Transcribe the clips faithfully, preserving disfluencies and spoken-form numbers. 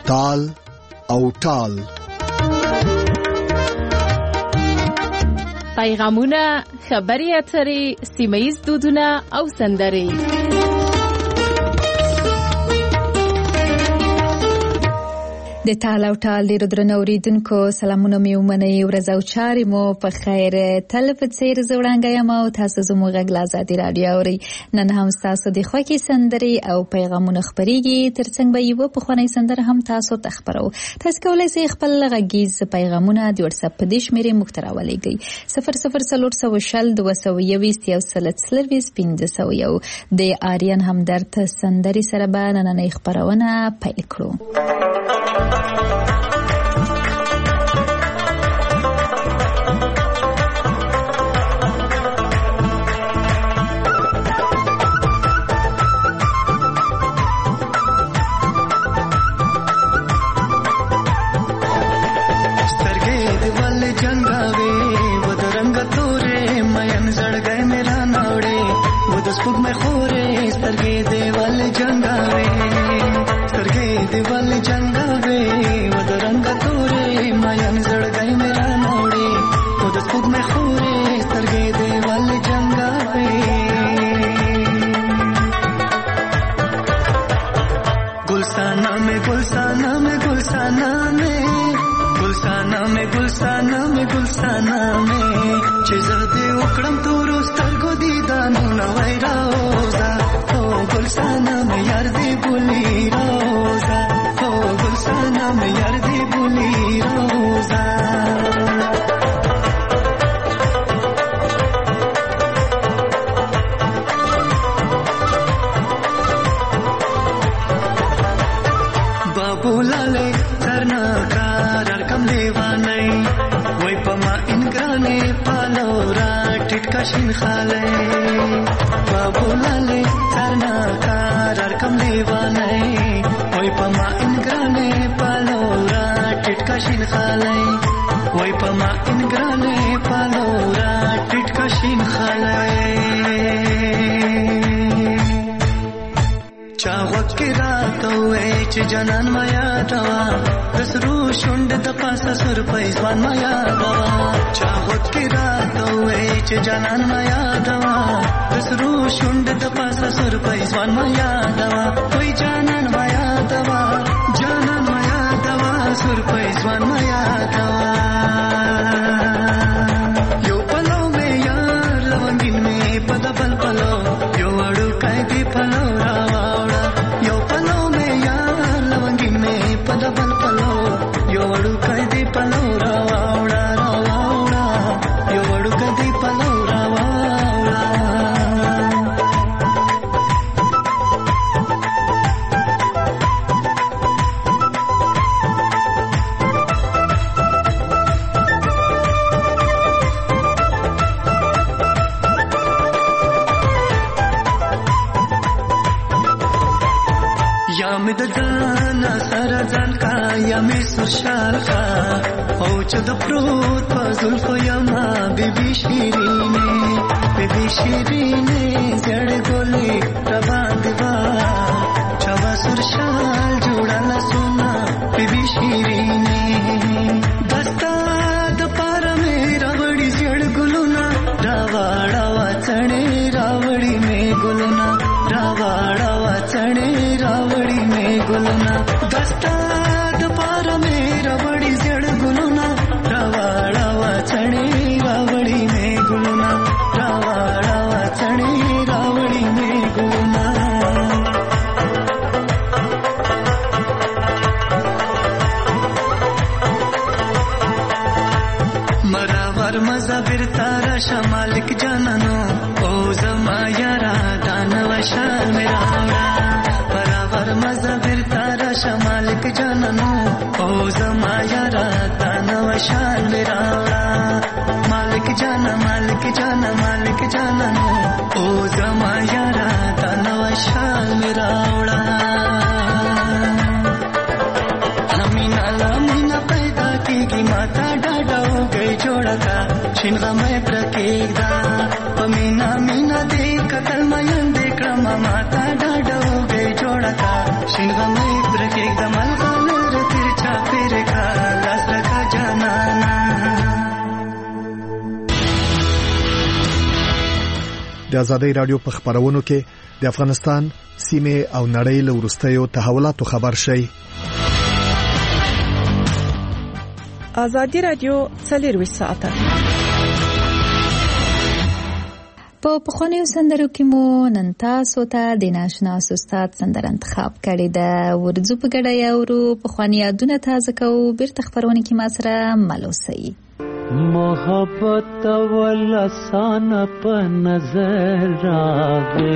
تال او ټال. پیغامونه، خبري اترې، سیمه‌ییز دودونه او سندرې. د تال او ټال ډېرو درنو اورېدونکو سلامونه مې ومنئ. ورځ او چارې مو په خیر. تل په څېر زه وړانګه یم او تاسو زموږ غږ له ازادي راډیو اورئ. نن هم ستاسو د خوښې سندرې او پیغامونه خپرېږي. تر څنګ به یوه پخوانۍ سندره هم تاسو ته خپرو. تاسو کولی شئ خپل غږیز پیغامونه د وټساپ په دې شمېرې موږ ته راولېږئ: صفر صفر څلور سوه شل دوه سوه یوویشت یو سل څلرویشت پنځه سوه یو. د آریان همدرد سندرې سره به نننۍ خپرونه پیل کړو. جنان ما یادوا دسرو شوند د پاسه سر پېزوان ما یادوا چاغت کی رات وې چې جنان ما یادوا دسرو شوند د پاسه سر پېزوان ما یادوا وې جنان ما یادوا جنان ما یادوا سر پېزوان ما یادوا یو پلو مې یار لونګین مې پد بل پلو یو اړو کای دی پلو راوړا یو پلو مې پد بل پلو یو وړو کای دی پلو راوړا راوړا یو وړو کای دی پلو راوړا یا مې د ځان سره ځان کا یا مې سرشال کا او چې د پروت په زلفو یما بیبي شیرینه بیبي شیرینه زړ ګولې ربان دیوا چوا سرشال جوړاله سونا بیبي شیرینه دستا د پار مې راوړي زړ ګلونا راوړا وڅړې راوړي مې ګلونا راوړا وڅړې راوړي مې ګلونا دستا د پار مې راوړي زړ ګلونا راوړا وڅړې راوړي مې ګلونا راوړا وڅړې راوړي مې ګلونا مراور مزابر تارا شمالک جانانو او زما یارا دانو شال میرا مراور مزابر تارا شمالک جانانو او زما یارا دانو شال میرا مالک جانا مالک جانا مالک جانانو او زما یارا دانو شال میرا همینا لمینا پیدا کیږي ماتا ډاډا و گئی جوړا کا شینغه مې پرکېدا پمینا مینا دې کتل مې دې کړم ماتا ډاډا و گئی جوړا کا شینغه مې پرکېدا ملګر د آزادۍ رادیو په خبرونو کې د افغانستان سیمه او نړۍ له وروستیو تحولاتو خبر شي. آزادۍ رادیو څلور ساعته په پخوانیو سندرو کې مو نن تاسو ته د ناشنا استاد سندره انتخاب کړې ده. ورځو په ګډه یاورو پخوانی یادونه تازه کوو. بیرته خبرونه کې ما سره ملوسي. محبت ول آسان په نظر راغی،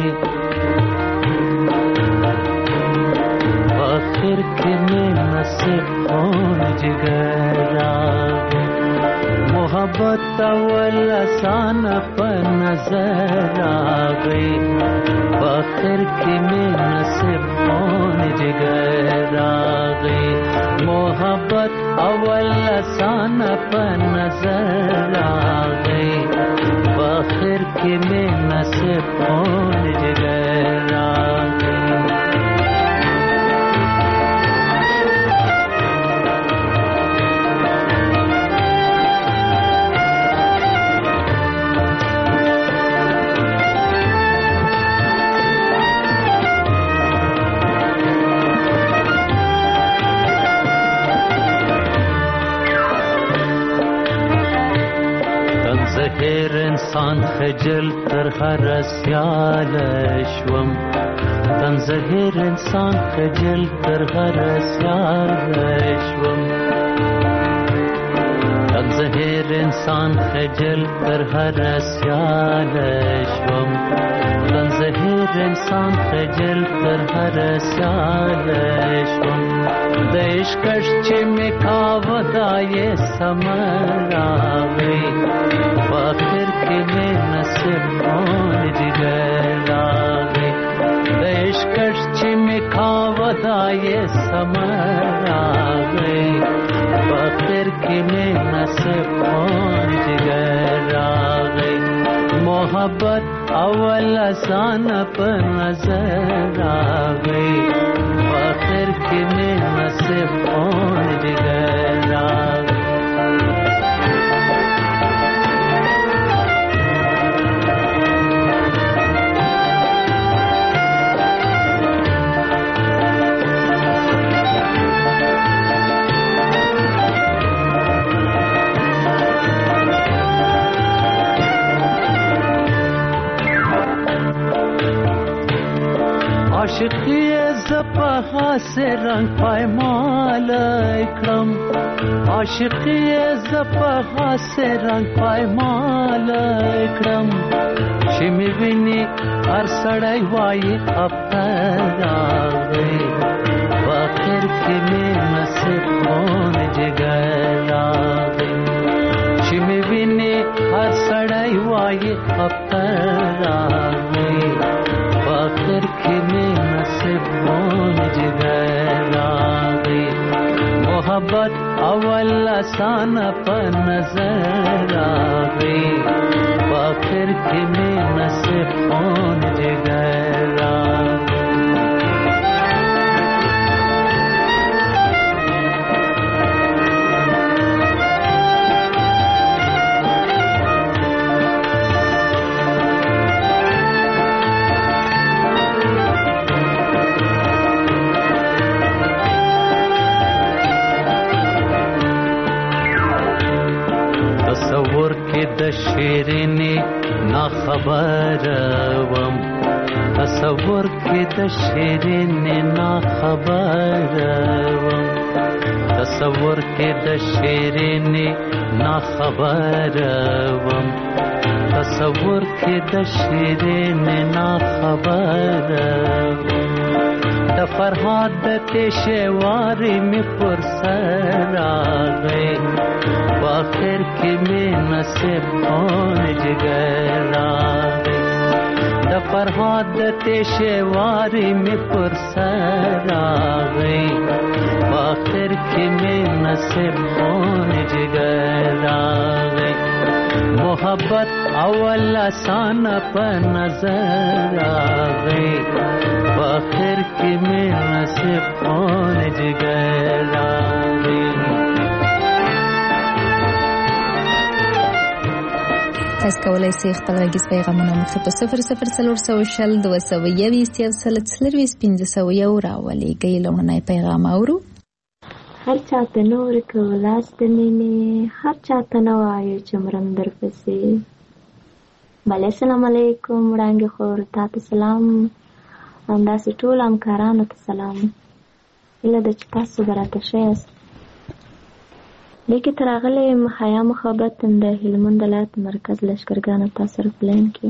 آخر کې مې نصیب خون جگر راغی. محبت ول آسان په نظر راغی، آخر کې مې نصیب خون جگر راغی. محبت اول آسان په نظر راغی، آخر کې مې نصیب خون جگر راغی. هر انسان خجل تر هر سیال شوم، تنظهر انسان خجل تر هر سیال شوم. تنظهر انسان خجل تر هر سیال شوم، تنظهر انسان خجل تر هر سیال شوم. د عشقش چې مې کاوه دا یې سمر راغی، آخر کې مې نصیب خون جگر راغی. د عشقش چې مې کاوه دا یې سمر راغی، آخر کې مې نصیب خون جگر راغی. محبت اول آسان په نظر راغی، آخر کې مې نصیب خون جگر راغی. عاشقی زپا حاس رنگ پایمال اکرم، عاشقی زپا حاس رنگ پایمال اکرم. چی می بینی هر سڑای وای افتر راغی، آخر کی می نصیب خون جگر راغی. چی می بینی هر سڑای وای افتر راغی، آخر کی می نصیب خون جگر راغی. محبت اول آسان په نظر راغی، آخر کی می نصیب خون جگر راغی. تصور کې د شیرینی نا خبر وم، تصور کې د شیرینی نا خبر وم. تصور کې د شیرینی نا خبر وم، تصور کې د شیرینی نا خبر وم. د فرهاد د تشواری می پر سر راغی، آخر کې می نصیب خون جگر راغی. د فرهاد د تشواری می پر سر راغی، آخر کې می نصیب خون جگر راغی. محبت اول آسان په نظر راغی، آخر کې می نصیب خون جگر راغی. تاسو کولای شئ خپل غږیز پیغامونه مخ په صفر صفر څلور سوه شل دوه سوه یویشت یو سل څلرویشت پنځه سوه یو راولېږئ. لومړنی پیغام اورو. هر چاته نور که لاس د مینې، هر چاته نه وایو چې مرم درپسې. بله السلام علیکم وړانګې خور، تا ته سلام، همداسې ټولو همکارانو ته سلام. هیله ده چې تاسو به راته ښه یاست. لیکې ته راغلی یم حیا محبت د هلمند ولایت مرکز لښکرګانو تاسو پلین کې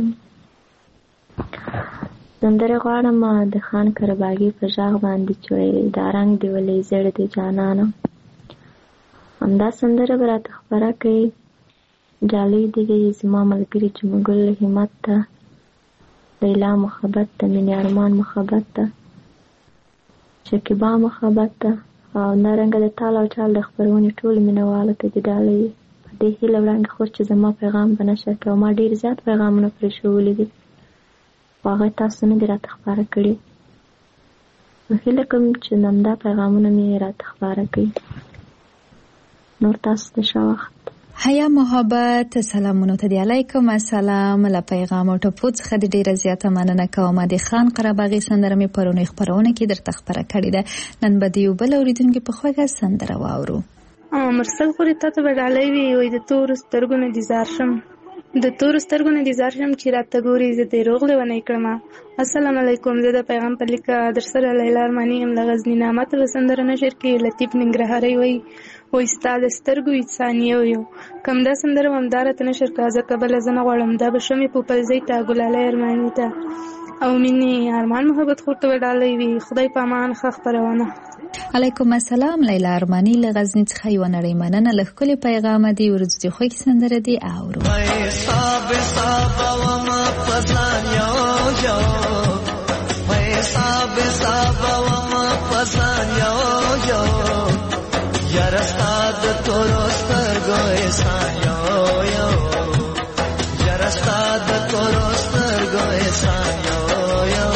سندره غواړم د خان کرباغي په غږ باندې چې ویل دا رنګ دی ولې زړه دی جانانه. همدا سندره به راته خپره کوي. جالۍ دې وي زما ملګري جمګل همت ته، لیلا محبت ته، مینې ارمان محبت ته، شکیبا محبت ته، او نارنګه د تال او چال د خپرونې ټولو مینهوالو ته د ډالۍ په دې هیله وړاندې خور چې زما پیغام به نشر کړي. ما ډېر زیات پیغامونه پرېښولي دي خو هغه تاسو نه دي راته خپاره کړي. نو هیله کوم چې همدا پیغامونه مې راته خپاره کړي. نور تاسو ته ښه وخت. حیا محبت سلامونو ته دی. علیکم السلام. له پیغام او ټپو څخه د ډیره زیاته مننه کوم. د خان قرباغي سندره مې پرونی خبرونه کې درته خبره کړې ده. نن به دی بل اوریدونکو په خوږه سندره واورو. مرسل خوري ته ته بدالې وي وي د تور سترګو نه ديزار شم، د تور سترګو نه ديزار شم چې راته ګوري زه دې روغ لونی کړم. السلام علیکم. زه د پیغام په لیکه در سره لیلا ارمانی ام لغزنی نامه ته سندره نشر کې لطیف ننګرهاري وي و استاد سترګو انسانیو یو کم دا سندره ممدار ته نشر کا ځکه بل زنه غړم دا به شمې په پلځي تا ګلاله ارمانی ته او مینې ارمان محبت خورته وډالې وي. خدای په امان خخ پروانه. علیکم السلام. لیلا ارمانی له غزنی څخه یو نړۍ مننه. له خپل پیغام دی ورځي خو کی سندره دی اورو. صاحب صاحب و ما پسان یو یو وای صاحب صاحب و ما پسان یو یو یار استاد تورستر ګوي سان یو یو یار استاد تورستر ګوي سان یو یو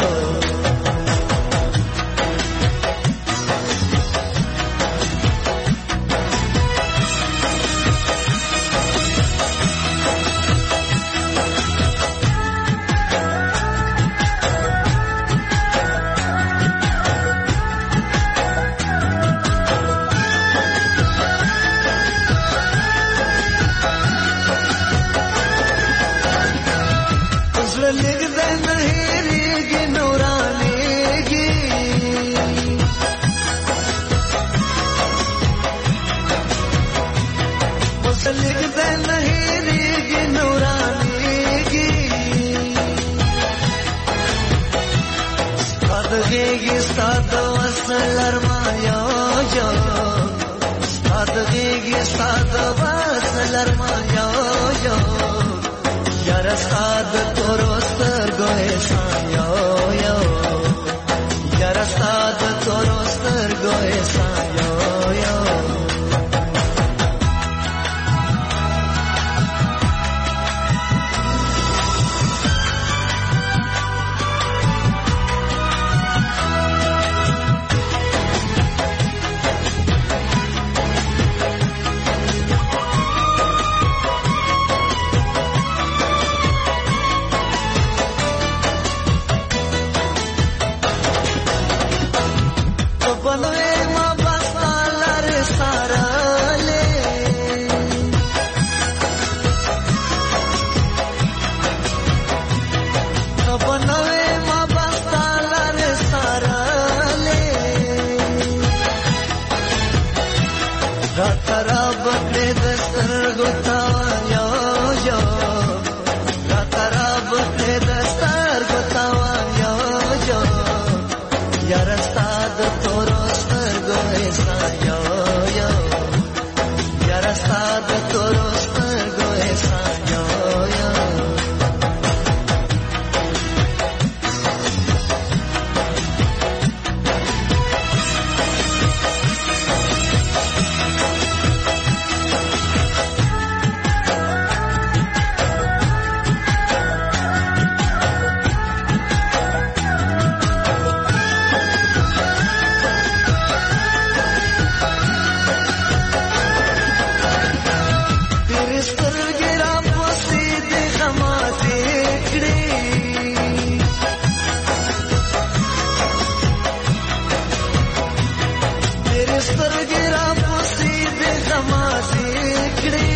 سترګې را پسې د زمازې کړې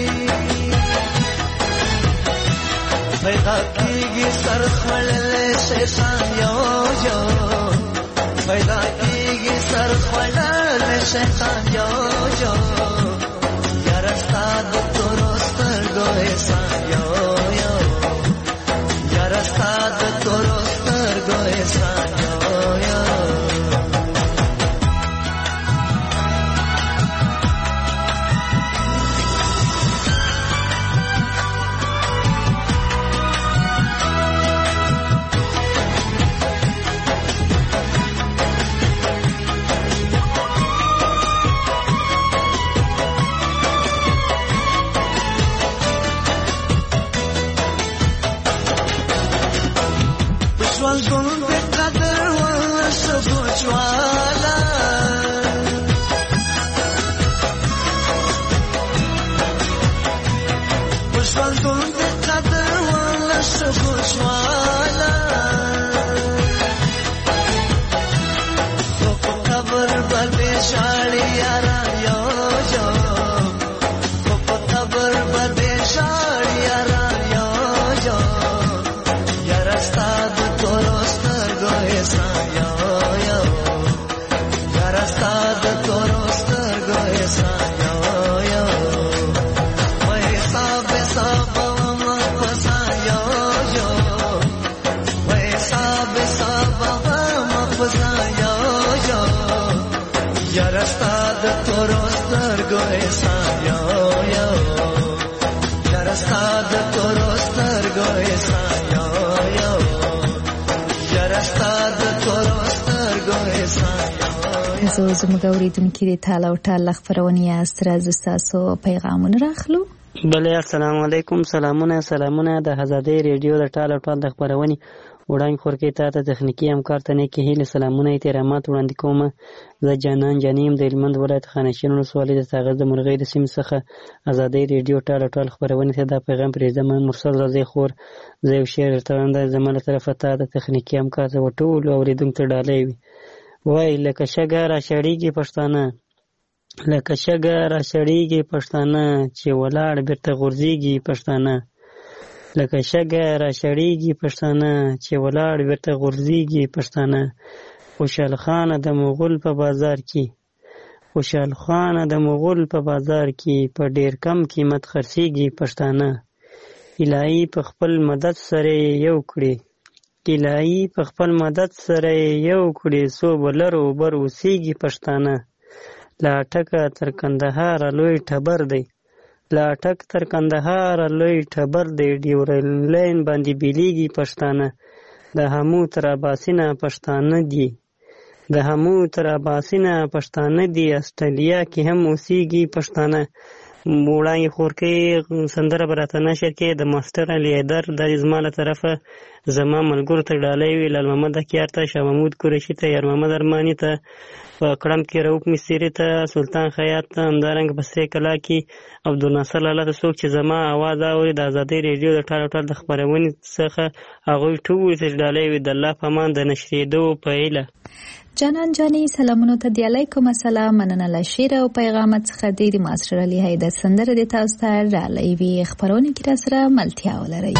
پیدا کېږي سر خوړلی شیطان یو یو پیدا کېږي سر خوړلی شیطان یو یو یاره ستا د تورو سترګو احسان یو یو یاره ستا د تورو سترګو احسان یو یو تاسو زموږ اوریدونکي د ټال او ټال خبرونه یاست راځي تاسو پیغامونه راخلو بله السلام علیکم سلامونه سلامونه د آزادۍ ریډیو د ټال او ټال خبرونه وړاندې خورکې ته د تخنیکی همکار ته نه کې هیله سلامونه احترامات وړاندې کوم زه جانان جانیم د هلمند ولایت خانشین ولسوالۍ د ساغر د مرغۍ د سیمې څخه آزادۍ ریډیو ټال او ټال خبرونه ته دا پیغام پرېږدم مرسل رضی خور زه یو شعر درته وایم دا زما له طرفه ته د تخنیکي همکار ته ټولو اورېدونکو ته ډالۍ وي وای لکه شګه را شړېږي پښتانه لکه شګه را شړېږي پښتانه چې ولاړ بیرته غورځېږي پښتانه لکه شګه را شړېږي پښتانه چې ولاړ بیرته غورځېږي پښتانه خوشحال خانه د مغول په بازار کې خوشحال خانه د مغول په بازار کې په ډېر کم قیمت خرڅېږي پښتانه الهي په خپل مدد سره یو کړي الهي په خپل مدد سره یو کړي څو بلر اوبر اوسېږي پښتانه لا ټکه تر کندهار لوی ټبر دی لا ټک تر کندهار لوی ټبر دی ډیورلاین باندې بیلیږي پښتانه د همو تر اباسینه پښتانه دي د همو تر اباسینه پښتانه دي استرالیا کې هم اوسېږي پښتانه وړاندې خورکې سندره به راته نشر کې د ماسټر علي حیدر دا زما له طرفه زما ملګرو ته ډالۍ وي لال محمد اکیار ته شاه محمود قریشي ته یار محمد ارماني ته په کړم کې رؤف مصري ته سلطان خیاط ته همدارنګه په سرې کلا کې عبدالناصر لاله ته څوک چې زما اواز اوري د آزادۍ ریډیو د ټال ټال د خپرونې څخه هغوی ټولو ته ډالۍ وي د الله په امان د نشرېدو په هیله جانان جانی سلامونو ته دی علیکم السلام مننه له شعر او پیغامات څخه د ماسټر علي حیدر سندره د تاسو ته ډالۍ وي خبرونه کې را سره ملتیا ولري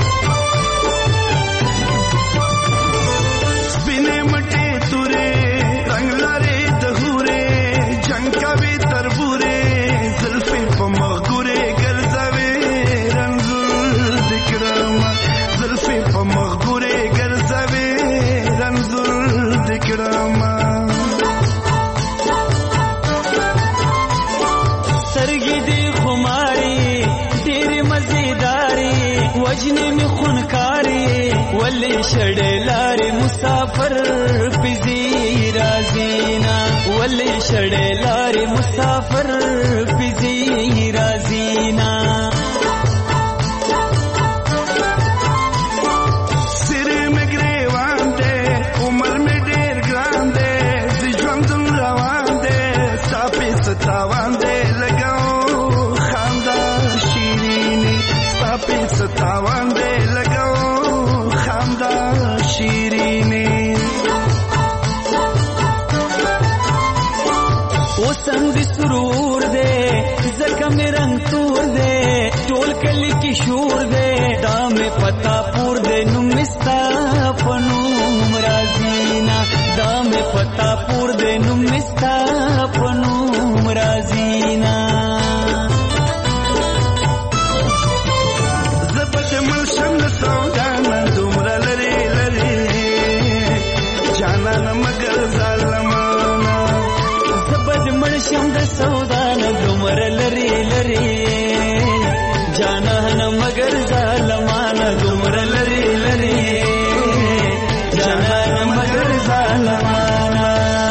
سپینې مټې تورې رنگ لري د هورې جنگ کوي تربورې زلفې په مغورې ګرځوي رنځور دکرم زلفې په مغورې ګرځوي رنځور دکرم سرګې دې خماري ډېرې مزیداري وجنې مې خونکاري ولې شړې لارې مسافر پزي رازینا ولې شړې لارې مسافر پزي رازینا سر مې ګریوان دې عمر مې ډېر ګران دې ژوند روان دې ستا ستاوان دې لګاو خندا شیرینی ستا ستاوان دې لګاو خندا شیرینی ډالۍ شور دی دا مې پتا پور دی نوم مستا په نوم راځینا دا مې پتا پور دی نوم مستا په نوم راځینا زبد ملشم د سودانا دومره لري لري جانان مگر ظالمانا زبد ملشم د سودانا دومره لري لري جانان مگر ظالمانا دومره لري لري جانان مگر ظالمانا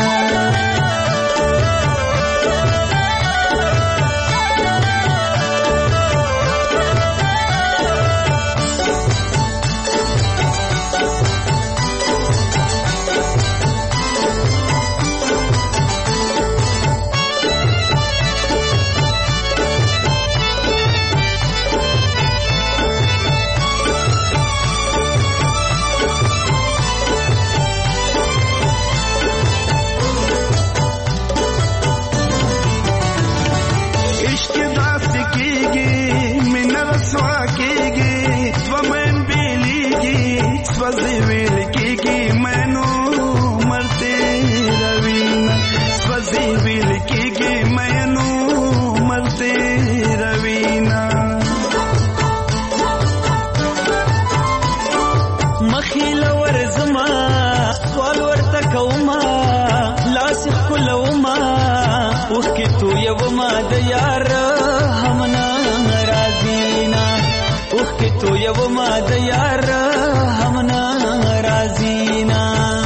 تو یو ما د یار همنا رازینا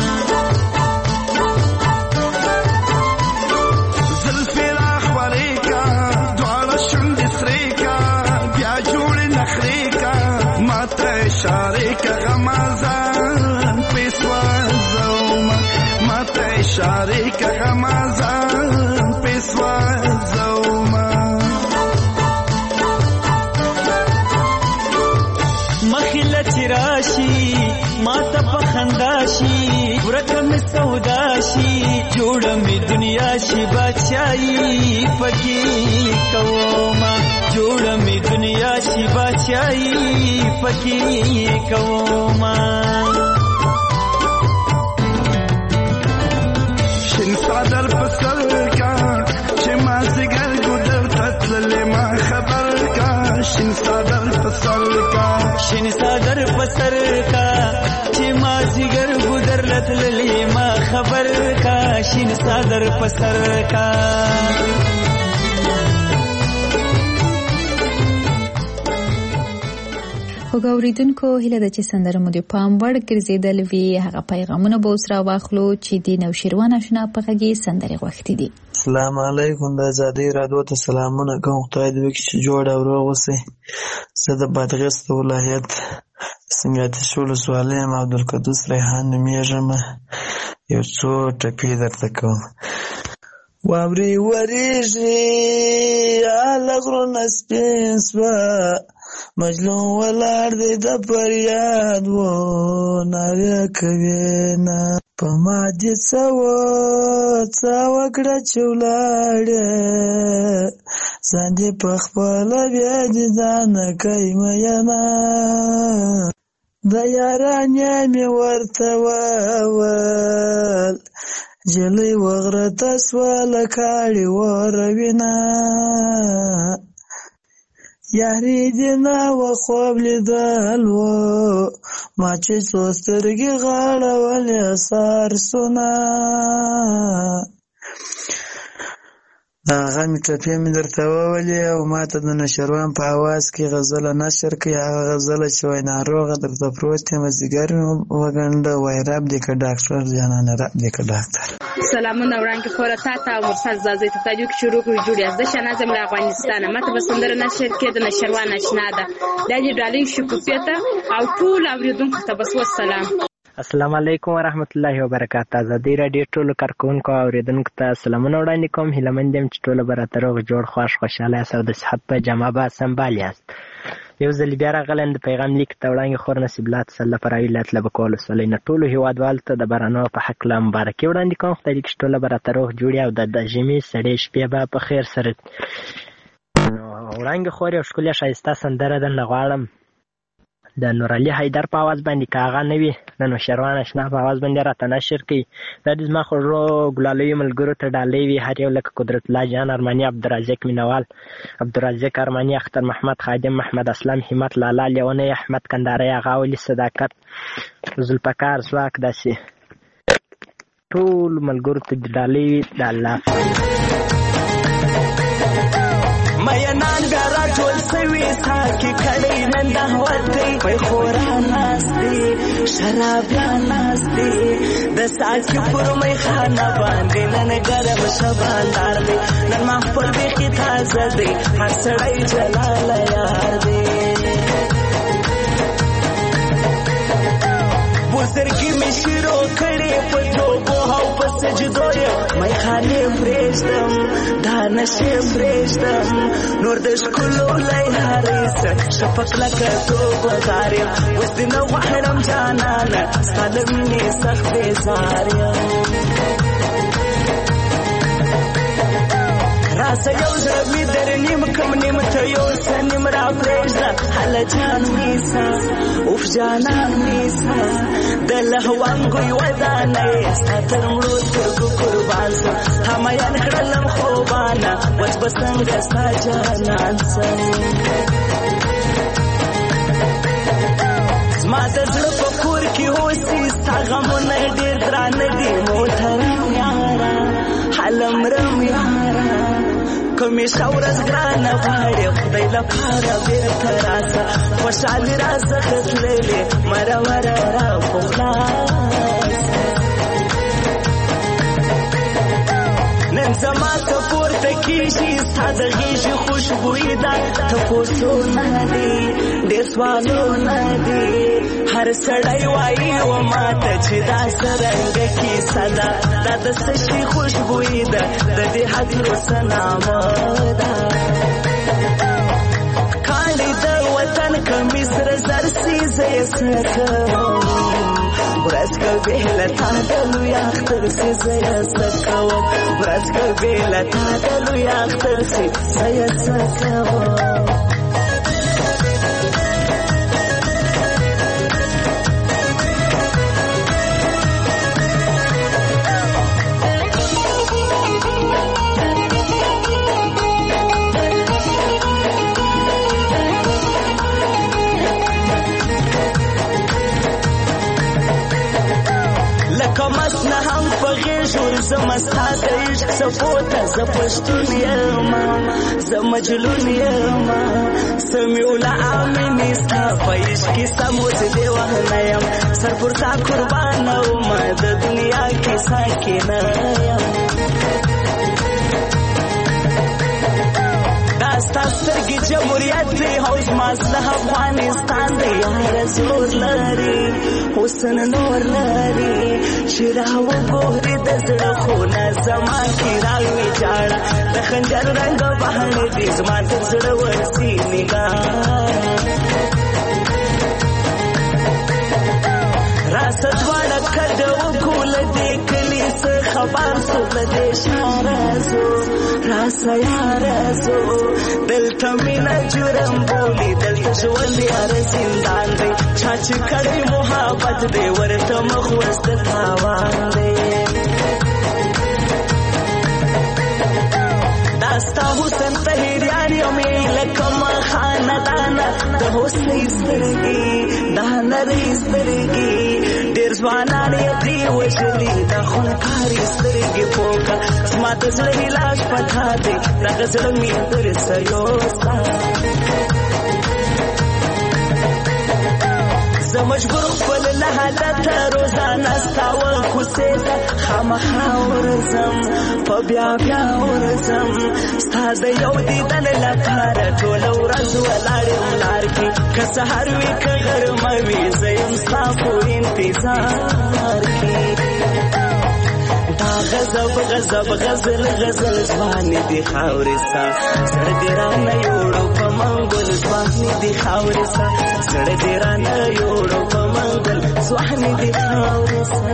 زلفی راخوری کا دوار شند سری کا بیا جوڑ نخری کا ماتا اشاره کا غمازان پیسوا زوما ماتا اشاره کا غمازان پیسوا زوما راشي ما ته پخنداشي ورته مې سوداشي جوړه مې دنیا شي بادشاہي پکې کوما جوړه مې دنیا شي بادشاہي پکې کوما شین صدر پسر کا چې ما زګر ګدر تتللې ما خبر کا شین صدر پسر کا شین صدر پسر کا چې ما زګر ګدر لتللې ما خبر کا شین صدر پسر کا وګوریدونکو هیله ده چې سندره مو د پام وړ ګرځېدل وي هغه پیغامونه به اوس راواخلو چې د نوشیروان اشنا په غږې سندرې غوښتي دي. السلام علیکم د ازادۍ راډیو ته سلامونه کوم خدای دې وکړي چې جوړ او روغ اوسئ. زه د بادغیس ولایت سنګاتش ولسوالۍ یم عبدالقدوس ریحان نومیږم. یو څو ټپې درته کوم. واورې ورېږي هله غرونه سپین سوه مجنون ولاړ دی د فریاد و نارې کوي نه په ما دې څه و څه وکړه چې ولاړې ځان دې په خپله بیا دې ځانه کوي مینه د یارانې مې ورته وویل جلۍ وغرته سوه له کاړې وروینه یاري دې نه وه خوب لیدل و ما چې څو سترګې غاړولې سار سونه د هغه مې ټپې مې درته وولې او ما ته د نوشیروان په اواز کې غزله نشر کړي. هغه غزله چې وایي ناروغه درته پروت یم ځیګر مې وګنډه وایي رب دې که ډاکټر جانانه رب دې که ډاکټر. سلامونه وړاندې خوره تا ته او مرسل زازۍ ته تاجو کې شروع کړو جوړ یاست. زه شهناز یم له افغانستانه. ما ته به سندره نشر کې د نوشیروان اشنا ده. دا دې ډالۍ شکوفیه ته او ټول اورېدونکو ته بس والسلام. السلام علیکم ورحمت الله وبرکاته. ازادۍ راډیو ټولو کارکوونکو او اورېدونکو ته سلامونه وړاندې کوم. هیلهمند یم چې ټوله به راته روغ جوړ خوښ خوشحاله یاست او د صحت په جامه به سنبال یاست. یو ځل بیا راغلی یم د پیغام لیک ته وړاندې خور نصیب الله تسله فرایي له طلبه کولو سولۍ نه ټولو هېوادوالو ته د بارانو په هکله مبارکي وړاندې کوم. خدای دې چې ټوله به راته روغ جوړي او د ژمي سړې شپې به په خیر سره وړانګې خورې او ښکلې ښایسته سندره درنه غواړم د نورعلي حیدر په اواز باندې که هغه نه وي د نوشیروان اشنا په اواز باندې راته نشر کوي. دا د زما خوږو ګلالیو ملګرو ته ډالۍ وي، هر یو لکه قدرت الله جان ارماني، عبدالرزاق مینوال، عبدالرزاق ارماني، اختر محمد خادم، محمد اسلام، همت لالا، لیونی، احمد کنداري، هغه ولي صداقت، ذوالفقار ځواک، داسې ټول ملګرو ته ډالۍ وي د الله. مینان بیا را ټول سوي ساکي کړی نن د هوت دی پیخورا ناست دی شرابیان ناست دی د ساکي پر میخانه باندې نن ګرم شباندار دی نن محفل بیخي تازه دی هر سړی جلال یار دی بزرګي مې شروع کړې په توبو او په سجدو یم میخانې پرېږدم دا نشې پرېږدم نور د ښکلو لیارې څه شفق لکه توبهدار یم اوس دې نه غواړم جانانه ستا له مینې سخت بېزار یم راسه یو ځل مې در نیم کم نیم ته یو څه نیم را پرېږده هله جان نیسه اوف جانان نیسه د لهوانګو یوه دانه یې ستا تر مړو سترګو قربان سم همایان کړلم خوبانه اوس به څنګه ستا جانان سم زما د زړه په کور کې اوسي ستا غمونه ډېر درانه دي موټرم یاره حلمرم یاره کومې ښه ورځ ګرانه غواړې خدای لپاره بېرته راسه خوشحالي راڅخه تللې مرمره را په خلاصه نن زما ته پورته کېږي ستا د غېږې خوشبویي ده تپوسونه دي ډېر سوالونه دي هر سړی وایي و ماته چې دا څرنګه کیسه ده دا د څه شي خوشبویي ده د دې هدیرو څه نامه ده کاڼي د وطن کمیس سره زر سي زه یې څه کوم ورځ که بې له تا د لوی اختر سي زه یې څه کوم ورځ که بې له تا د لوی اختر سي زه یې څه کوم زه مستا د عشق څپو ته زه پښتون یم زه مجنون یم سمیوله امینې ستا په عشق کې سموت دې وهنه یم سر پر تا قربانه ومه د دنیا کې ساکنه یم دا ستا سترګې جمهوریت دی او زما زړه افغانستان دی یاره زور لري حسن نور لري چې راوګورې د زړه خونه زما کې راویجاړه د خنجر رنګ بهانې دي زما تر زړه ورسي نګاره راسه دواړه کډه وکړو له دې کلي څه خبر سو له دې ښاره ځو راسه یاره ځو دلته مینه جرم بولي دلته ژوند یاره زندان دی چا چې کړی محبت دی ورته مخ وست تاوان دی دا ستا حسن طهیریان یمې لکه ما خاندانه د حسنې سترګې دا نرۍ سترګې ډېر ځوانان یې پرې وژلي دا خونکارې سترګې پوکه زما د زړه علاج پتا دی دغه زړه مې در څه یوستا زه مجبور خپل له حالته روزانه ستا وکوسې ته خامخا ورځم په بیا بیا ورځم ستا د یو دیدن لپاره ټوله ورځ ولاړ یم لار کې که سهار وي که غرمه وي زه یم ستا په انتظار کې دا غضب غضب غزل غزل ځوانې دي خاورې سا زړه دې رانه یوړو په منګل ځوانې دي خاورې سا زړه دې رانه یوړو په منګل ځوانې دي خاورې سا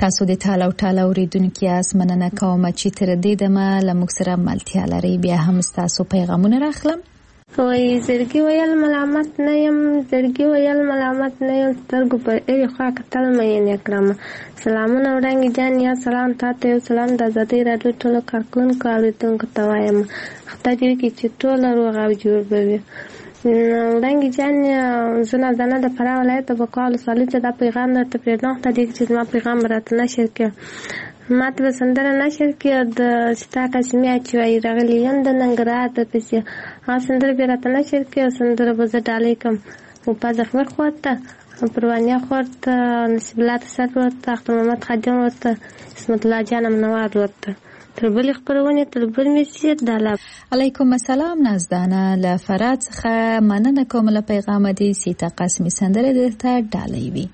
تاسو د ټال او ټال اوریدونکو یاست. مننه کوم چې تر دې دمه له موږ سره ملتیا لري. بیا هم تاسو پیغامونه راخلم. وای زړګي ویل ملامت نه یم، زړګي ویل ملامت نه یم، سترګو پر اړې خوا کتل مې نه کړم. سلامونه وړاندې جان یا سلام تاسو یو سلام د آزادۍ راډیو ټولو کارکونکو اوریدونکو ته وایم. خدای دې وکړي چې ټول روغ او جوړ به وړاندې جان زه نازنه د فراه ولایت د بکوال ولسوالۍ ته دا پیغام درته پرېږدم. خدای دې چې زما پیغام به راته نشر کړي. ما ته به سندره نشر کړي د ستا کشمیا چې وایي راغلی یم د ننګرهار درپسې. هغه سندره بیا راته نشر کړي او سندره به زه ډالۍ کړم. وپا زخمي خور ته، پروانیا خور ته، نصیب الله تسر ورته، اختر محمد خادم ورته، اسمت الله جان امنوار ورته. تر بلې خپرونې تر بل میسیت دالا. علیکم السلام نازدانه له فرات څخه مننه کوم له پیغام دې سیتا قاسمی سندره درته ډالۍ وي.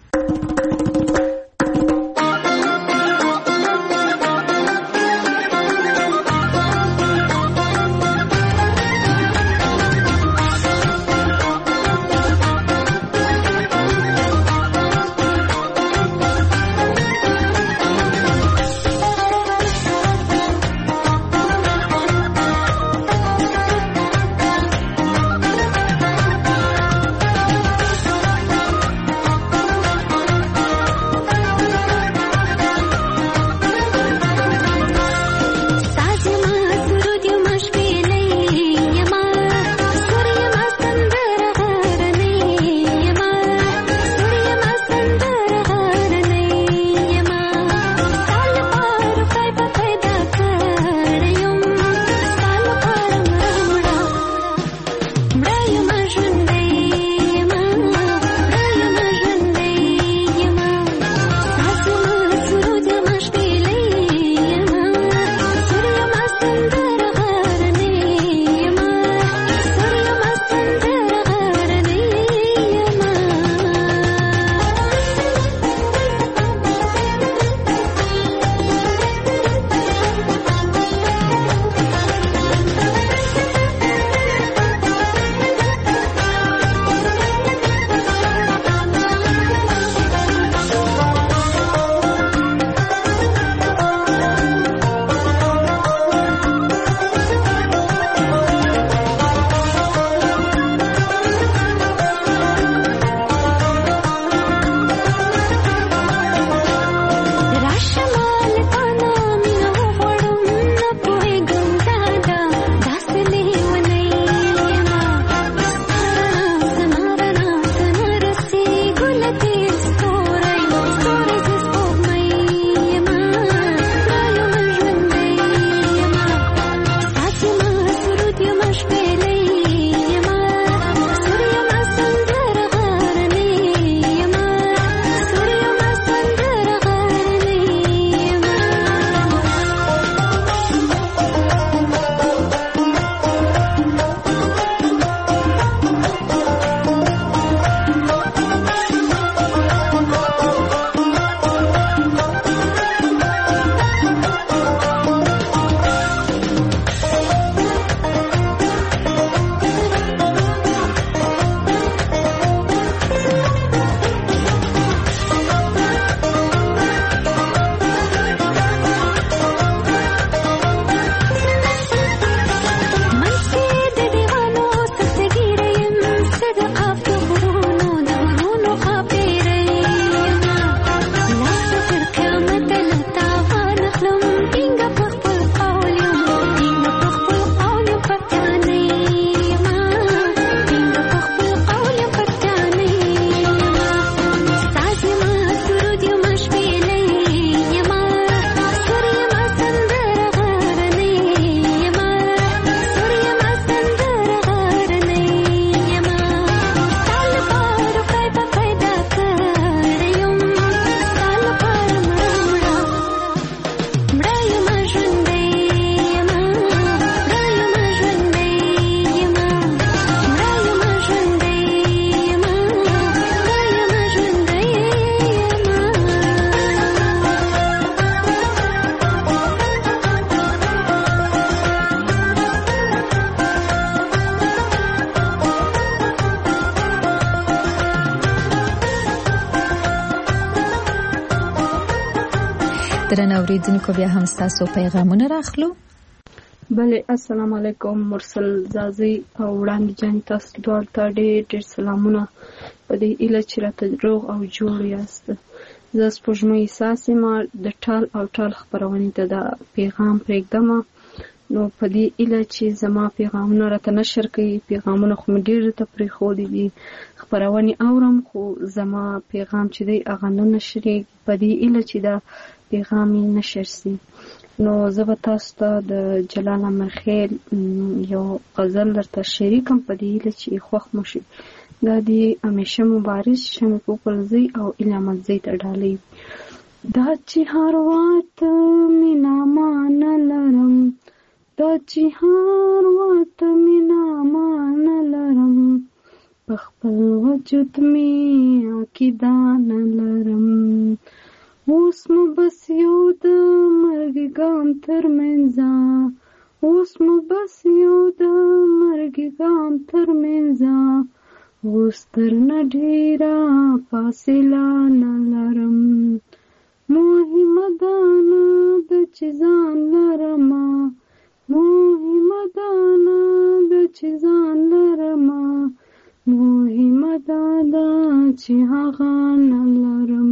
درنه اوریدونکو بیا هم ستاسو پیغامونه راخلو. بله السلام علیکم مرسل زازی او وړاندې جان تاسو دواړو ته ډېر ډېر سلامونه په دې ایله چې راته روغ او جوړ یاست. زه سپوږمۍ احساس یم د ټال او ټال خپرونې ته دا پیغام پرېږدم. نو په دې ایله چې زما پیغامونه راته نشر کوي، پیغامونه خو مې ډېر ته پرېښودي دي، خپرونې اورم خو زما پیغام چې دی هغه نه نشرېږي. په دې ایله چې دا پیغام یې نشر سي نو زه به تاسو ته د جلال امرخیل یو غزل درته شریکم په دې ایله چې خوښ مو شي. دا د همیشه مبارز شمې پوپلزۍ او علامتزۍ ته ډالۍ. دا چې هر وخت مینا مان لرم، دا چې هر وخت مینا مان لرم، په خپل وجود می عقیده نه لرم. اوس مو بس یو د مرګ ګام تر منځه، اوس مو بس یو د مرګ ګام تر منځه، اوس تر نه ډېره فاصله نه لرم. مهمه ده نه ده چې ځان لرمه، مهمه ده نه ده چې ځان لرمه، مهمه ده ده چې هغه نه لرم.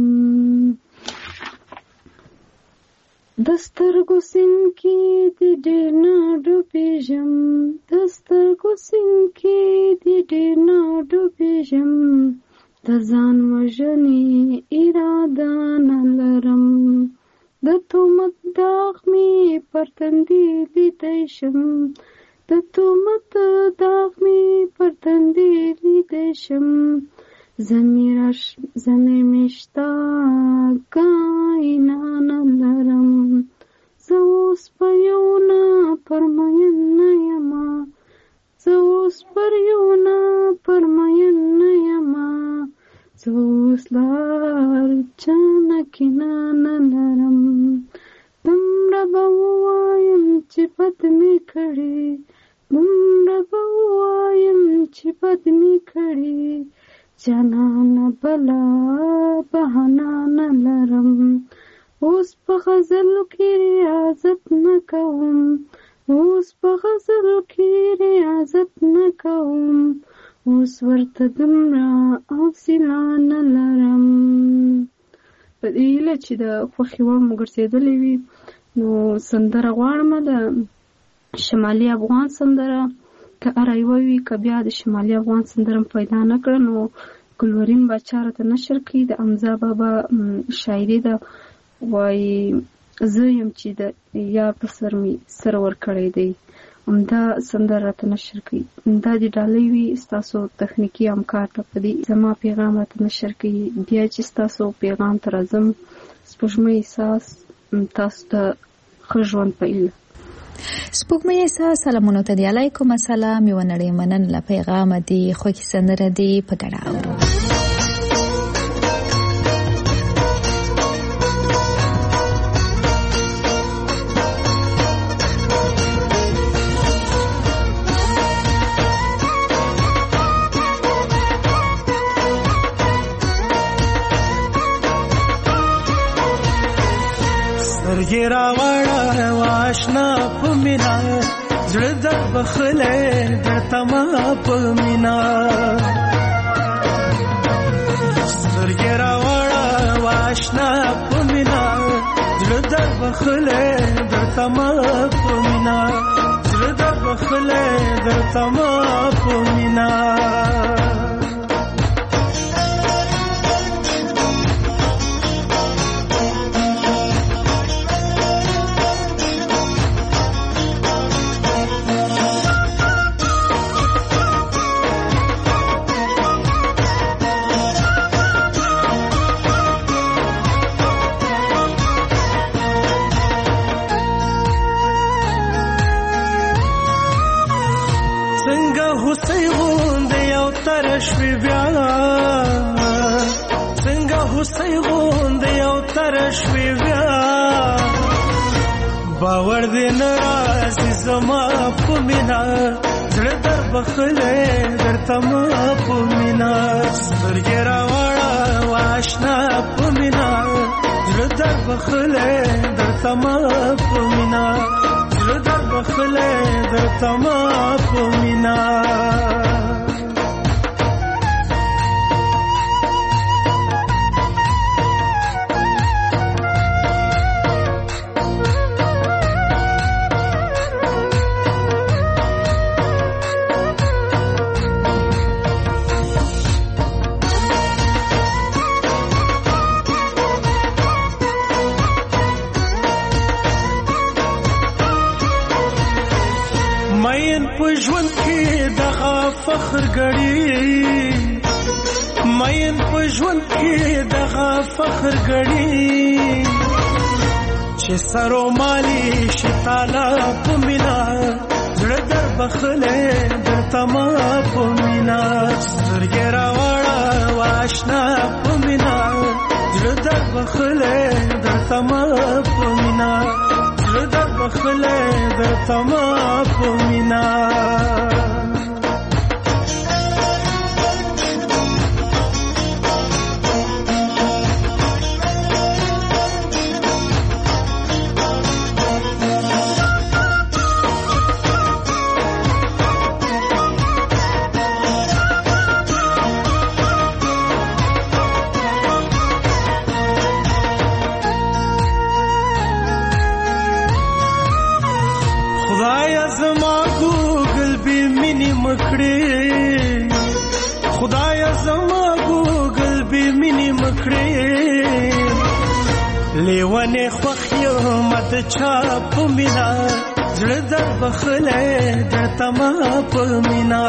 د سترګو سیند کې د ډېر نه ډوبېږم، د سترګو سیند کې د ډېر نه ډوبېږم، د ځان وژنې اراده نه لرم. د تهمت داغ مې پر تندي لیدی شم، د تهمت داغ مې پر تندي لیدی شم، ضمیر مې شته ګاینا نه لرم. زه اوس په یو نه پرمین نه یمه، زه اوس پر یو نه پرمین نه یمه، زه اوس له هر چا نه کینه نه لرم. دومره به ووایم چې بد مې کړي، دومره به ووایم چې بد مې کړي، جانانه بله بهانه نه لرم. اوس په غزلو کې ریاضت نه کوم، اوس په غزلو کې ریاضت نه کوم، اوس ورته دومره حوصله نه لرم. په دې هیله چې د خوښې وړ مو ګرځېدلې وي نو سندره غواړم د شمالي افغان سندره، که هره یوه وي که بیا د شمالي افغان سندره پیدا نه کړه نو ګلورین باچا راته نشر کړي. د حمزه بابا شاعري ده، وایي زه یم چې د یار په سر مې سر ورکړی دی، همدا سندره راته نشر کړي. دا د ډالۍ وي ستاسو تخنیکي همکار ته په دې زما پیغام راته نشر کړي. بیا چې ستاسو پیغام ته راځم سپوږمۍ احساس تاسو ته ښه ژوند په ایله. سپوږمۍ احساس سلامونه ته دی. علیکم السلام. یوه نړۍ مننه پیغام دی خوښې سندره دی په ګډه اورو. سترګې راوړه واشنا په مینا، زړه در بخلې درته ما په مینا. سترګې راوړه واشنا په مینا، زړه در بخلې درته ما په مینا، زړه در بخلې درته ما په مینا. شوی بیا څنګه هوسۍ غوندې یو تر شوی بیا، باور دې نه راځي زما په مینا، زړه در بخلې درته ما په مینا. سترګې راوړه واشنا په مینا، زړه در بخله درته ما په مینا زړه در بخله درته ما په مینا پژوند کې دغه فخر غړي مین پژوند کې دغه فخر غړي چې سرو مالي شتاله په مینا زړه در بخله درته ما په مینا سترګې راوړه واشنا په مینا زړه در بخله درته ما په مینا زړه در بخله درته ما په مینا خدایا زما ګوګل به مینې مکړې لیوانې خوښ یم د چا په مینا زړه در بخله درته ما په مینا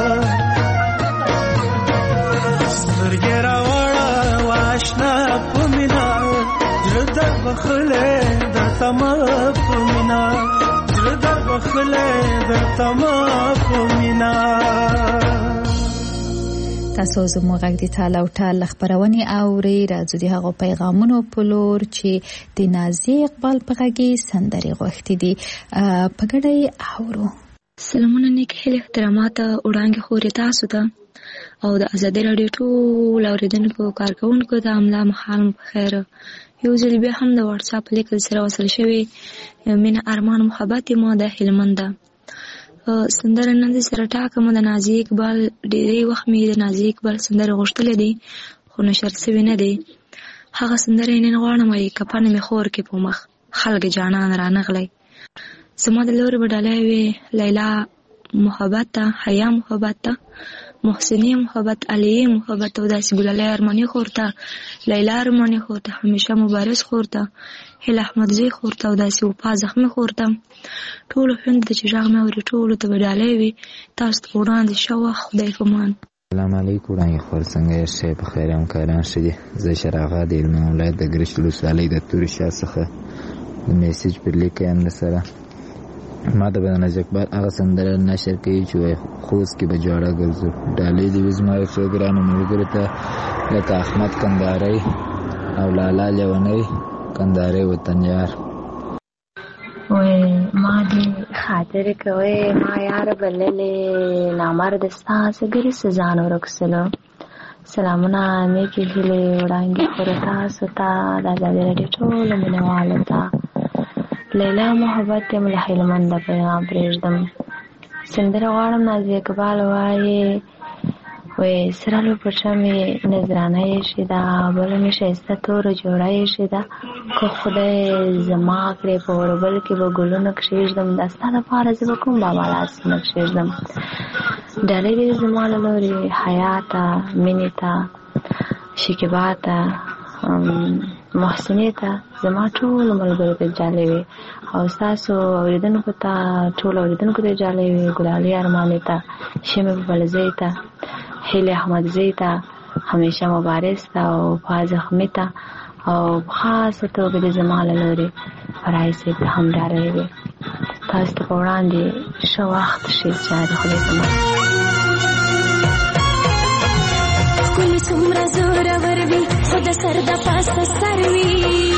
سترګې راوړه واشنا په مینا زړه در بخله درته ما په مینا زړه در بخله درته ما په مینا تاسو زموږ غږ د تعالی او تعالی خبرونه اوري راځي د هغه پیغامونو په لور چې د نازي اقبال په غږی سندري غوښتي دي په ګډه اورو. سلامونه نیک هیله احترامات وړاندې خوري تاسو ته او د ازادي رادیو ټول اوریدونکو کارکونکو ته املا محال په خیر. یو ځل بیا هم د واتس اپ لیکل سره وصل شوی مینه ارمان محبت مو د هلمند سندره نن دې سره ټاکم د نازي اقبال ډېری وخت مې د نازي اقبال سندره غوښتلې دي خو نشر شوی نه دی. هغه سندره نن غواړم چې کپانه مې خور کې په مخ خلک جانان رانغلی زما د لوري بدلای وی لیلا محبت ته حیا محبت ته محسنی محبت علی محبت او داسې ګلالای ارمانی خورته لیلا ارمانی خورته همیشه مبارز خورته هله احمدزی خورته او داسې وپا زخمی خورته ټول هند د چراغ مې ور ټول ته بدلای وی تاسو وړاندې شو خدای پمان. السلام علیکم وړاندې خور څنګه شې په خیر هم کاران شې زه شراغه د علم ولایت د ګرشلو سالي د توري شاه څخه د میسج پر لیکم سره ما د بدن اقبال هغه سندره نشر کوي چې خوست کې به جوړه ګرځو ډالې دی وزما څو ګرانو ملګرو ته لکه احمد کندهاري او لالا لیونی کندهاري وطن یار وای ما دې خاطر کوي ما یار بللې نامرد ستاسو ګری سزان ورکسلو سلامونه نیکی هیله وړاندې خورې تاسو ته د ازادي رادیو ټول مینوالو ته لیلا محبت یم له هلمند پیغام پرېږدم سندره غواړم نازي اقبال وایي وای سره لو پټه مې نظرانه یې شیدا بل مې شایسته تور جوړه یې شیدا کو خدای زما کړې په وربل کې به ګلونه کښېږدم د ستا دپاره زه به کوم بابا لاسونه کښېږدم ډالۍ دې زما له لورې حیا ته مینې ته شکیبا ته محسنې ته زما ټول ملګرو ته جالۍ وي او ستاسو اورېدونکو ته ټول اورېدونکو ته جالۍ وي ګلالۍ ارمانې ته شمې بلزۍ ته هیلې احمدزۍ ته همیشه مبارز ته او پا زخمي ته او خاصه توګه د زما له لورې فرای صاحب ته هم ډالۍ وي تاسو ته په وړاندې ښه وخت شي چې د خدای زما ښکلې څومره زورور وي خو د سر د پاسه سر وي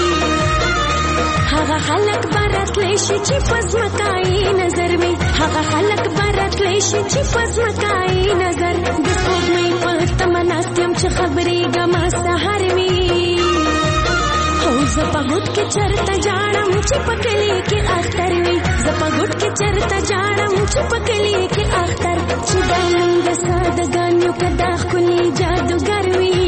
هغه خلک به راتلی شي چې په ځمکایي نظر وي هغه خلک به راتلی شي چې په ځمکایي نظر د سپوږمۍ په تمه ناست یم چې خبرېږم سهار وي او زپا ګټ کې چرته جاړم چې پکلی کې اختر وي زپا ګټ کې چرته جاړم چې پکلی کې اختر چې دا نن د سادګانو کدا خولي جادوګر وي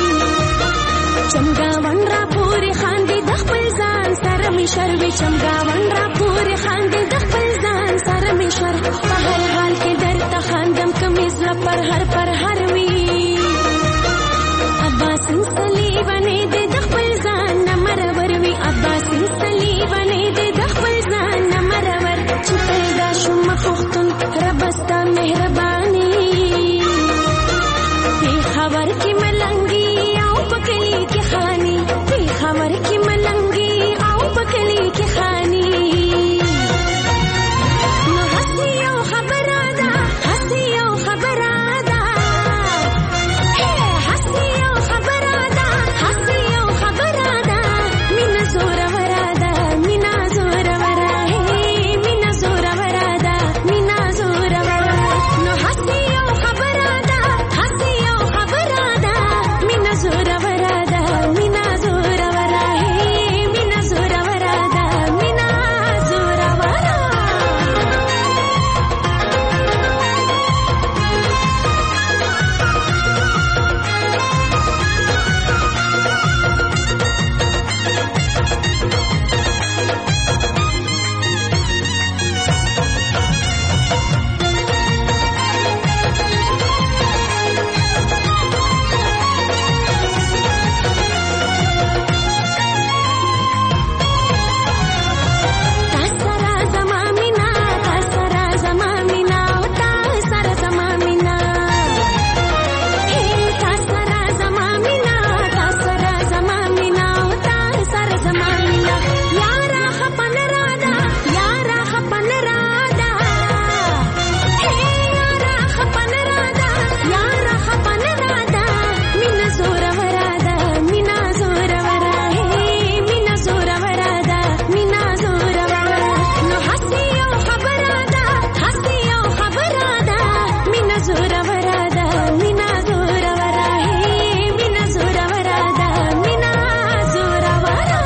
چمګاون را پورې خاندي د خپل ځان سره می شروي چمګاون را پورې خاندي د خپل ځان سره می شر په هر حال کې درته خاندم کمیز پر هر پر هر وي عباس صلیبانه دې د خپل ځان نمرور وي عباس صلیبانه دې د خپل ځان نمرور چې پیدا شوم مخختن رب ستا مهرباني په خبر کې ملنګي او پکلی کې خاني په خبر کې ملنګي او پکلی کې خاني نو هسي او خبره ده هسي او خبره ده هسي او خبره ده هسي او خبره ده مینا زور وراده مینا زور وراده مینا زور وراده مینا زور وراده نو هسي او خبره ده هسي او خبره ده مینا زور وراده مینا زور وراده مینا زور وراده مینا زور وراده تاسرا زما مینا تاسرا زما مینا تاسرا زما مینا هی تاسرا زما مینا تاسرا زما مینا تاسرا زما مینا یارا خپن رادا یارا خپن رادا هی یارا خپن رادا یارا خپن رادا مینا زور ورادا مینا زور ورادا مینا زور ورادا مینا زور ورادا نو هسي او خبره ده هسي او خبره ده مینا زور ورادا مینا زور ورادا مینا زور ورادا مینا زور ورادا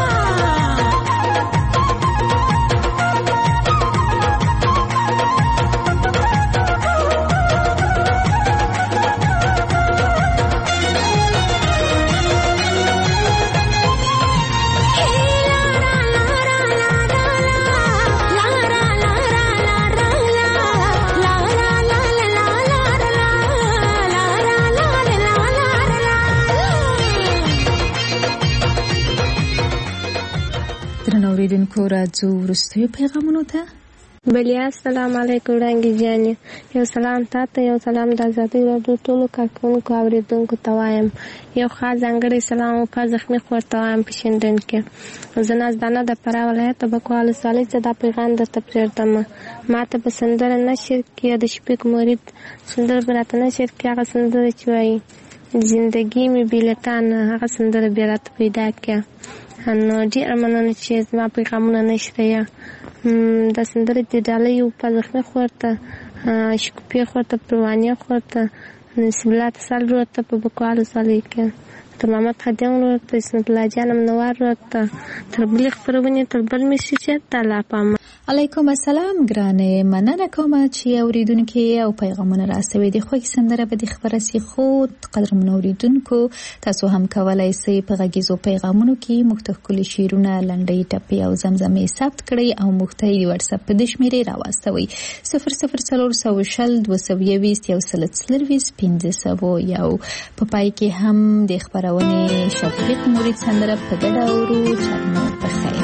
درنو اوریدونکو راځو وروستیو پیغامونو ته. بلیا السلام علیکم وړانګې جانې یو سلام تا ته یو سلام د ازادۍ راډیو ټولو کارکوونکو اورېدونکو ته وایم یو خاص ځانګړی سلام او په زخمي خور ته وایم په شینډن کې زه نازدانه د فراه ولایت تبکو ولسوالۍ څخه دا پیغام درته پرېږدم ما ته به سندره نشر کې د شفیق مرید سندره به راته نشر کې هغه سندره چې وایي زندګي مې بېلتان هغه سندره بیا راته پیدا کړه نو ډېره مننه چې زما پیغامونه نشته دا سندره د ډالۍ په زخمي خور ته شکوفي خور ته پروانیه خور ته نصیب الله تسال ورور ته په بکو ولسوالۍ کې تر محمد خادم ورور ته اسمت الله جان منور ورور ته تر بلې خپرونې تر بل مشي چې تعالی پام علیکم السلام ګرانې مننه کوم چې اوریدونکو او پیغامونه راسوي د خوږ سندره به د خبره سي خود قدرمن اوریدونکو تاسو هم کولای شئ په غږیزو پیغامونو کې مختلف شعرونه لنډۍ ټپې او زمزمې ثبت کړئ او مختلف واتس اپ په دشمیره راوستوي صفر صفر څلور سو شل دوه سو یویشت یو سل څلوېښت پنځه سوه یو په پای کې هم د خبرونې شفیق مرید سندره په ګډه اورو چرمو په خیر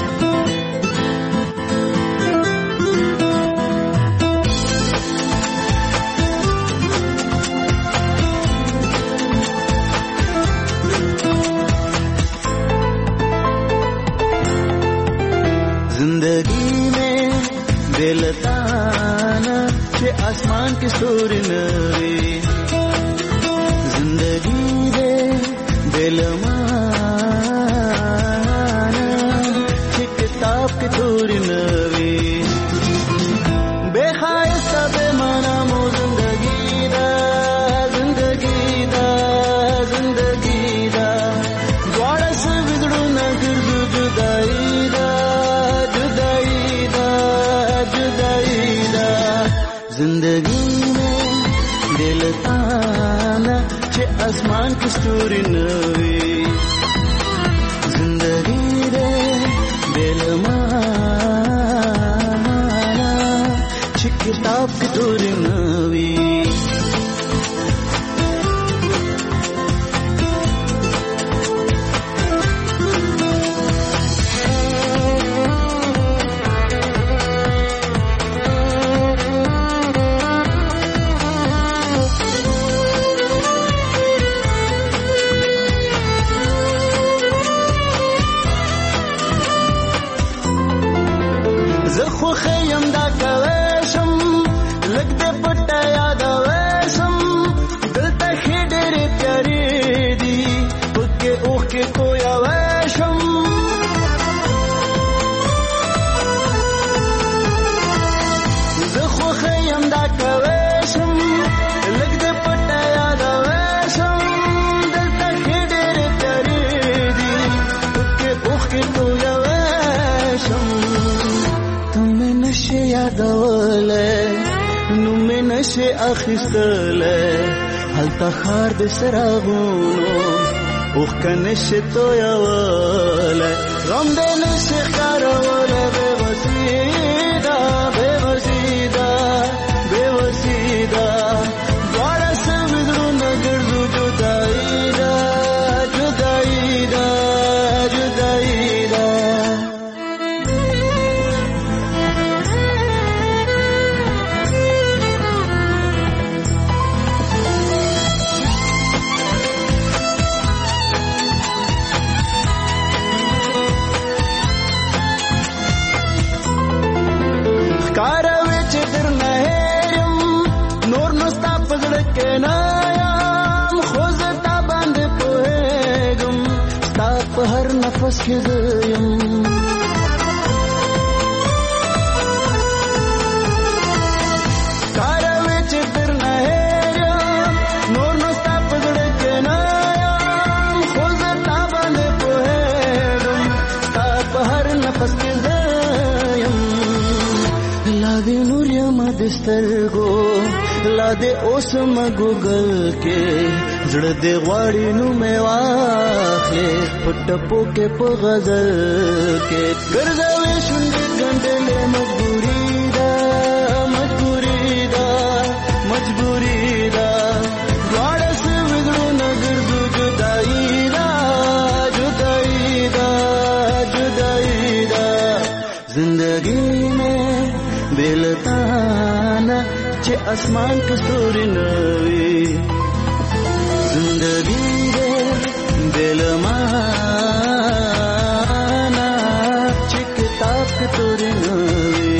जिंदगी में बेलताना के आसमान के सूर नवे जिंदगी दे बेलमाना के किताब के सूर नवे बेखायस्ता बेमाना मो जिंदगी दा जिंदगी दा जिंदगी दा द्वारा से बिगड़ू न गिर आसमान की ستوري نوي زندگی دے دل مانا چې کتاب کی ستوري نوي اخستله هلته خار د سراغونو اوخ کنه شتو یواله غم دې نشه کاروله به وسیدا به وسیدا به وسیدا دوړه سمدرو نګر جدائی دا جدائی دا جدائی دا نفس کې زیم کاروي چې تر نه هېرم نور نو ستا په زړه کې نه یم خو زه تا باندې پوهېږم ستا په هر نفس کې زیم لا دې نور یم د سترګو لا دې اوس م ګوګل کې زړه دې غواړي نو مې واخلې پټپو کې په غزل کې ګرځوي شونډې ګنډلې مجبوري ده مجبوري ده مجبوري ده دواړه سوي زړونه ګرځو جدائی ده جدائی ده جدائی ده زندگی میں بلتانا چې اسمان کې ستوري نوي زندگی دے دل مانا چې کتاب کې توري نوي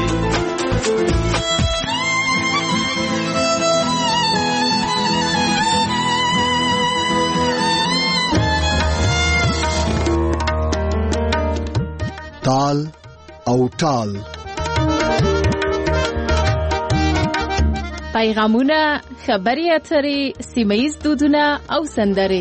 تال او ټال پیغامونه، خبري اترې، سیمه‌ییز دودونه او سندرې.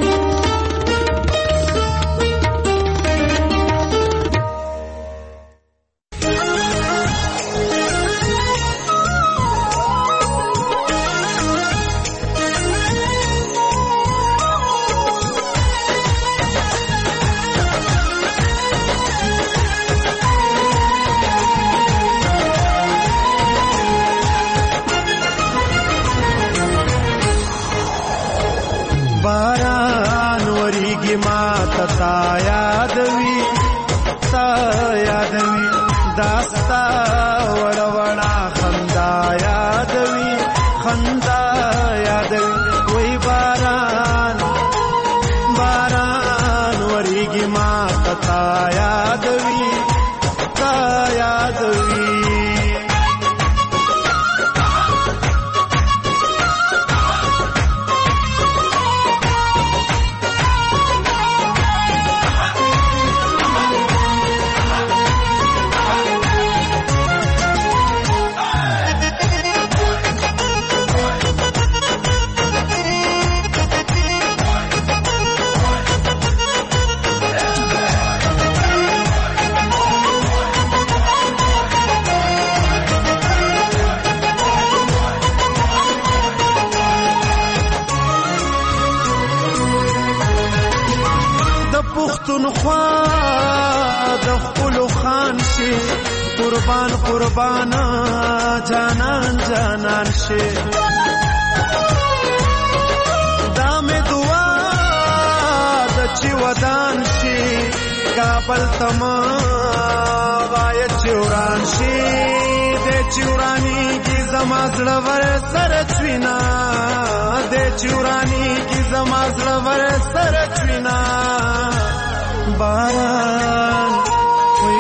باران وریږي ما ته تا یادوي تا یادوي داستا وړوړا خندا یادوي خندا یادوي وای باران باران وریږي ما ته تا یادوي تا یادوي پښتونخوا د خپلو خان شي قربان قربان جانان جانان شي دا مې دعا د چې ودان شي کابل تما وای چوران شي د چورانی کی زما زړه ور سره چوینا د چورانی کی زما زړه ور سره چوینا باران وی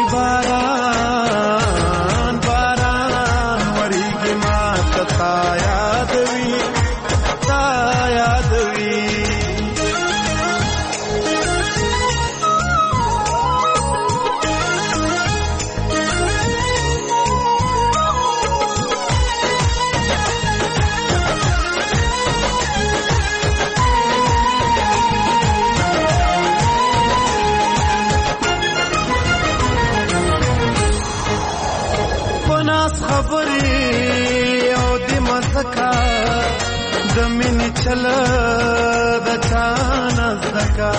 باران باران وریږي ما تا یاد وی تا یاد وی د مینې چل د چانه زکا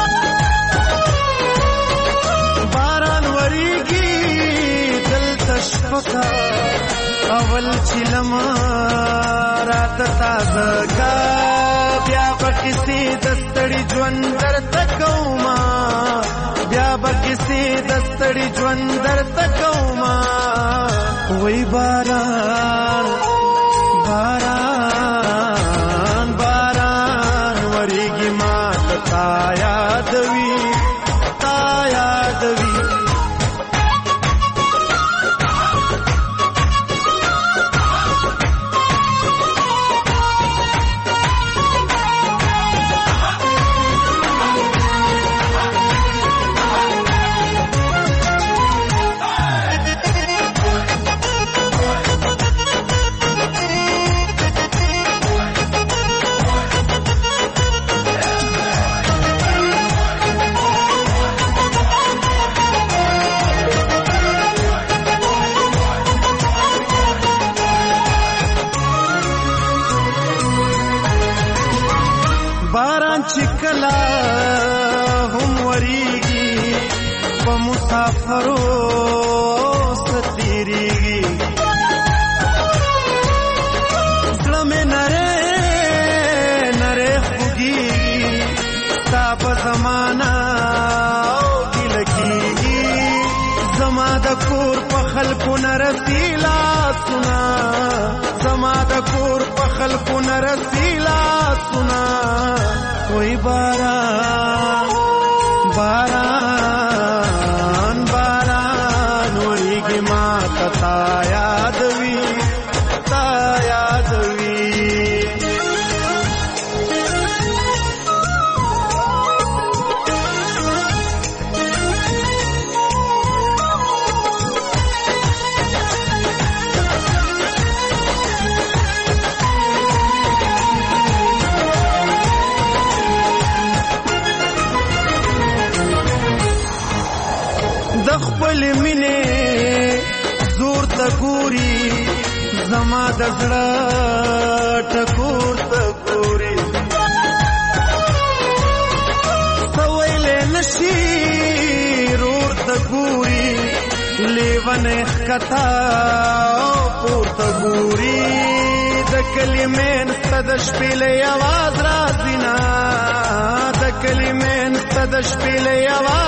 باران وریږي دلته شپکا اول چې لمه راته تازه کا بیا به کیسې د ستړي ژوند درته کومه بیا به کیسې د ستړي ژوند درته کومه وای باران باران باران وریږي ما تا یاد وی تا یاد وی چکلا هم وریږي په مسافرو ستیریږي زړه مې نره نره خوږیږي ستا په زمانه او ګیله کېږي زما د کور په خلکو نه رسي لاسونه زما د کور په خلکو نه رسي لاسونه وای باران باران باران وریږي ما تا یاد وی تا یاد وی خپل مینه زور ته ګوري زما د زړه ټکور ته ګوري سویلې نشي رور ته ګوري لیونه ښکتا پور ته ګوري د کلمې نسته د شپېلې اواز راځي نه د کلمې نسته د شپېلې اواز